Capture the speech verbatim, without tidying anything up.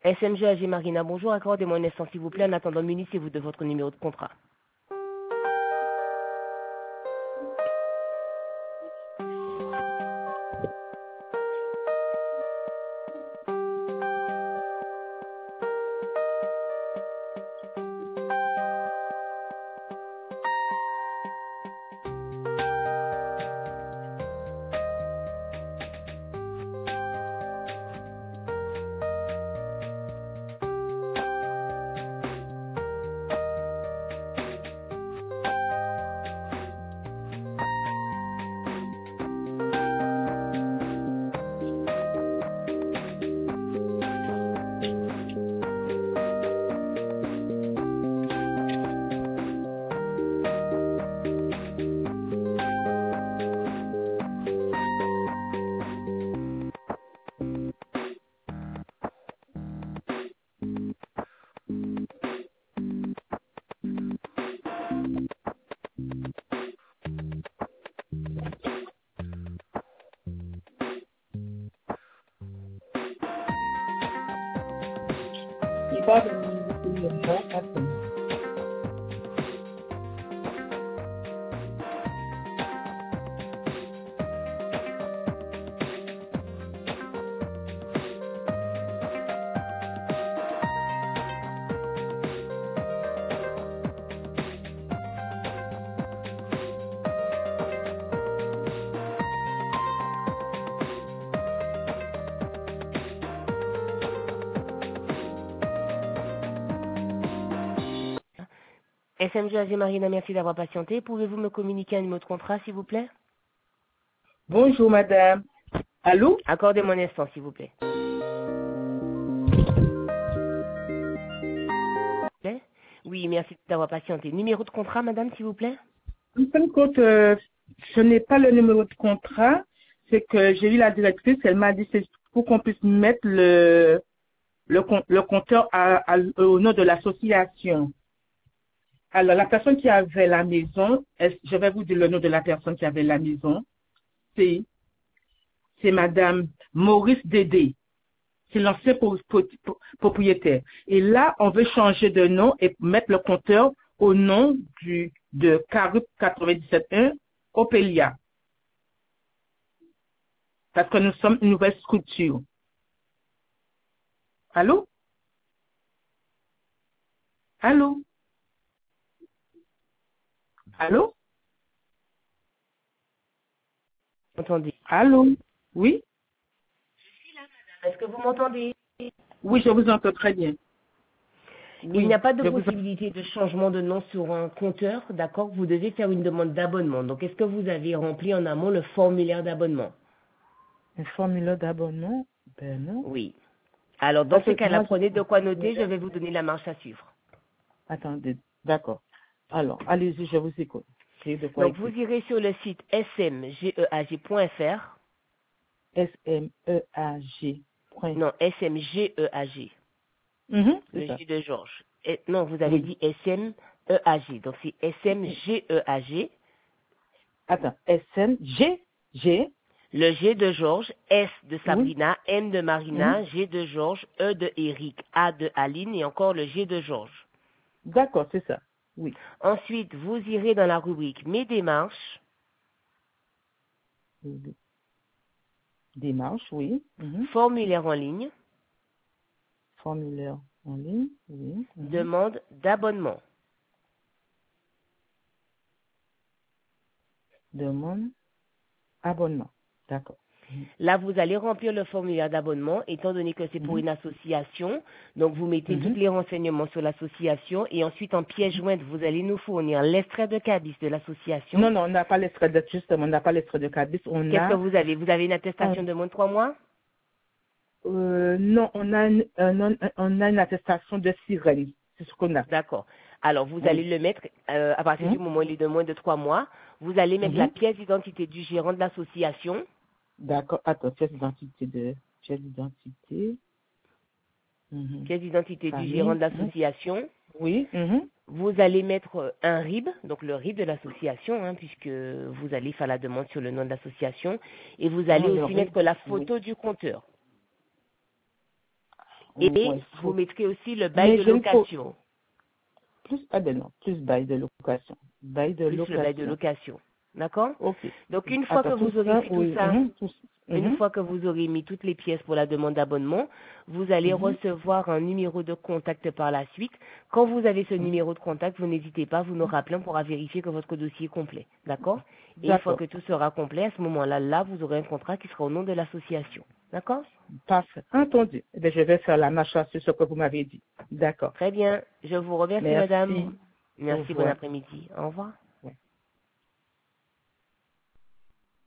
S M G A G Marina, bonjour, accordez-moi un instant s'il vous plaît, en attendant munissez-vous de votre numéro de contrat. S M G A G Marina, merci d'avoir patienté. Pouvez-vous me communiquer un numéro de contrat, s'il vous plaît? Bonjour, madame. Allô? Accordez-moi un instant, s'il vous plaît. Oui, merci d'avoir patienté. Numéro de contrat, madame, s'il vous plaît? En fin de compte, euh, ce n'est pas le numéro de contrat. C'est que j'ai eu la directrice, elle m'a dit c'est pour qu'on puisse mettre le, le, com- le compteur à, à- au nom de l'association. Alors, la personne qui avait la maison, est- je vais vous dire le nom de la personne qui avait la maison. C'est, c'est madame Maurice Dédé. C'est l'ancien pro- pro- pro- propriétaire. Et là, on veut changer de nom et mettre le compteur au nom du, de Carup quatre-vingt-dix-sept un, Opélia. Parce que nous sommes une nouvelle structure. Allô? Allô? Allô? Entendez. Allô? Oui? Est-ce que vous m'entendez? Oui, je vous entends très bien. Il n'y Oui, a pas de je vous possibilité de changement de nom sur un compteur, d'accord? Vous devez faire une demande d'abonnement. Donc, est-ce que vous avez rempli en amont le formulaire d'abonnement? un formulaire d'abonnement? Ben non. Oui. Alors, dans Parce ce que cas-là, moi, prenez de quoi noter, je je... vais vous donner la marche à suivre. Attendez, d'accord. Alors, allez-y, je vous écoute. J'ai de quoi Donc, vous écrire. irez sur le site s m g e a g point f r. S M E A G. Point. Non, S M G E A G. Mhm, c'est Le ça. G de Georges. Et- non, vous avez Oui. dit S M E A G. Donc, c'est S M G E A G. Attends, S M G, G, Le G de Georges, S de oui. Sabrina, M de Marina, Mhm. G de Georges, E de Eric, A de Aline et encore le G de Georges. D'accord, c'est ça. Oui. Ensuite, vous irez dans la rubrique Mes démarches, Démarche, oui. Mhm. formulaire en ligne, Formulaire en ligne, oui. Mhm. demande d'abonnement. Demande abonnement. D'accord. Mhm. Là, vous allez remplir le formulaire d'abonnement, étant donné que c'est pour Mhm. une association. Donc, vous mettez tous Mhm. les renseignements sur l'association et ensuite, en pièce jointe, vous allez nous fournir l'extrait de cabis de l'association. Non, non, on n'a pas l'extrait de, justement, on n'a pas l'extrait de cabis. On Qu'est-ce que a, vous avez? Vous avez une on, attestation de moins de trois mois? euh, non, on a, une, un- un- on a une attestation de sirène. C'est ce qu'on a. D'accord. Alors, vous allez Oui. le mettre, euh, à partir Mhm. du moment où il est de moins de trois mois, vous allez mettre la Mhm. pièce d'identité du gérant de l'association. D'accord. Attends, pièce d'identité de, pièce d'identité. Mhm. Pièce d'identité du gérant Famille. de Mhm. l'association. Oui. Mhm. Vous allez mettre euh, un R I B, donc le R I B de l'association, hein, puisque vous allez faire la demande sur le nom de l'association. Et vous Ah, allez le aussi riz. mettre la Oui. photo du compteur. Et Ouais, vous faut- mettrez aussi le bail Mais de je ne faut- location. Plus, ah ben non, plus bail de location. Bail de Plus le bail de location. location. D'accord? Ok. Donc, une fois Attends, que tout vous aurez ça, fait tout oui. ça, mhm, tout- une mhm, fois que vous aurez mis toutes les pièces pour la demande d'abonnement, vous allez mhm, recevoir un numéro de contact par la suite. Quand vous avez ce numéro de contact, vous n'hésitez pas, vous nous rappelez, on pourra vérifier que votre dossier est complet. D'accord? Et une fois que D'accord. tout sera complet, à ce moment-là, là, vous aurez un contrat qui sera au nom de l'association. D'accord? Parfait. Entendu. Eh bien, je vais faire la marche sur ce que vous m'avez dit. D'accord. Très bien. Je vous remercie, Merci. madame. Au Merci, bon revoir. après-midi. Au revoir.